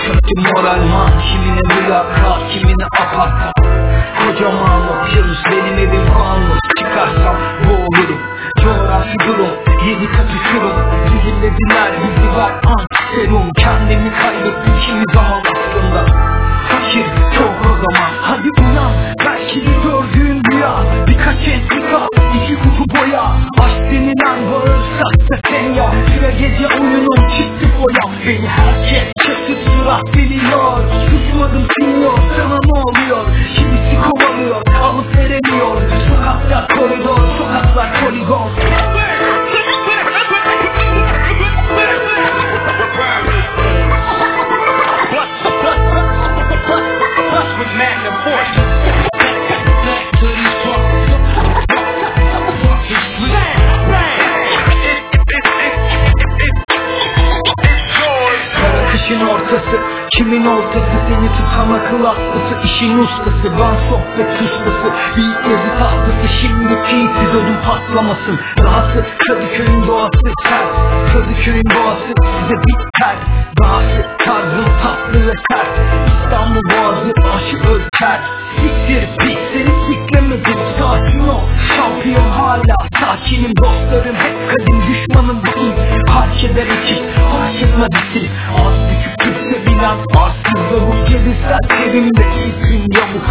Kötü moralman, kimine mülakat, kimine apartman. Kocaman okyanus, benim evim fanus. Çıkarsam boğulurum. Coğrafi durum, 7 kat uçurum. Zehirlediler bizi, var antiserum. Kendimi kaybettim kimi zaman aslında. Fakir çok o zaman, hadi uyan. Belki de gördüğün rüya. Birkaç entrika, 2 kutu boya. Aşk denilen bağırsak da sen ya. Sıra gece oyunum çıktı boya. Beni herkes çatı surat biliyor. Susmadım sinyor, sana ne oluyor? Kimisi kovalıyor, alıp veremiyor. Sokaklar koridor, sokaklar poligon. Kışın ortası, kimin ortası? Seni tutan akıl hastası, işin ustası. Ben sohbet ustası, bir yazı tahtası. Şimdi keyifsiz ödüm patlamasın. Dahası Kadıköy'ün doğası sert. Kadıköy'ün doğası size biter. Dahası tarzım tatlı ve sert. İstanbul boğazı aşı ölçer. Siktir pis, seni siklemedim. Sakin ol, şampiyon hala. Sakinim dostlarım hep kadim, düşmanım değil. Fark eder ekip, fark etmez isim. Az küçük kimse bilen arsız lavuk, gelirsen evimde isim yavuk.